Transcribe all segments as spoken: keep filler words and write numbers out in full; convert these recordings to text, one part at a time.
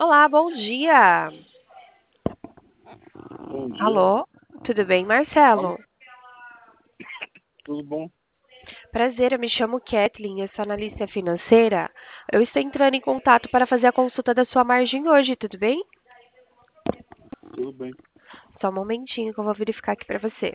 Olá, bom dia. Bom dia. Alô, tudo bem, Alô, Marcelo? tudo bom? Prazer, eu me chamo Kathleen, eu sou analista financeira. Eu estou entrando em contato para fazer a consulta da sua margem hoje, tudo bem? Tudo bem. Só um momentinho que eu vou verificar aqui para você.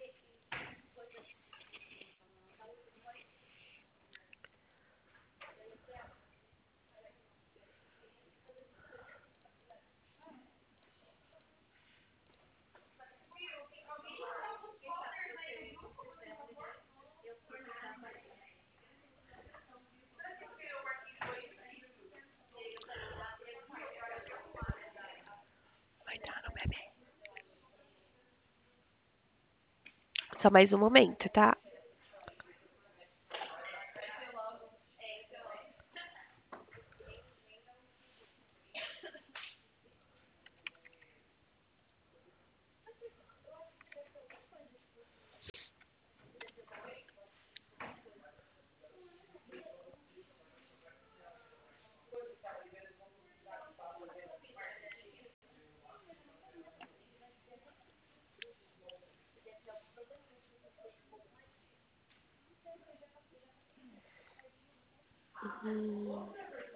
Vai entrar no bebê. Só mais um momento, tá? Hum.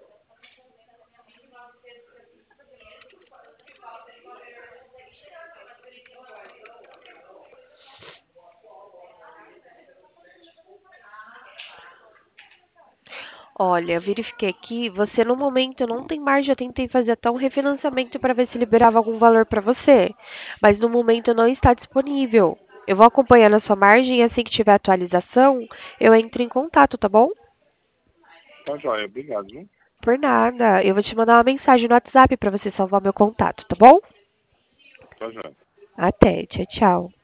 Olha, eu verifiquei aqui, você no momento não tem margem, eu tentei fazer até um refinanciamento para ver se liberava algum valor para você, mas no momento não está disponível. Eu vou acompanhando a sua margem e assim que tiver atualização, eu entro em contato, tá bom? Tá joia, obrigado, viu? Por nada. Eu vou te mandar uma mensagem no WhatsApp para você salvar meu contato, tá bom? Tá joia. Até. Tchau, tchau.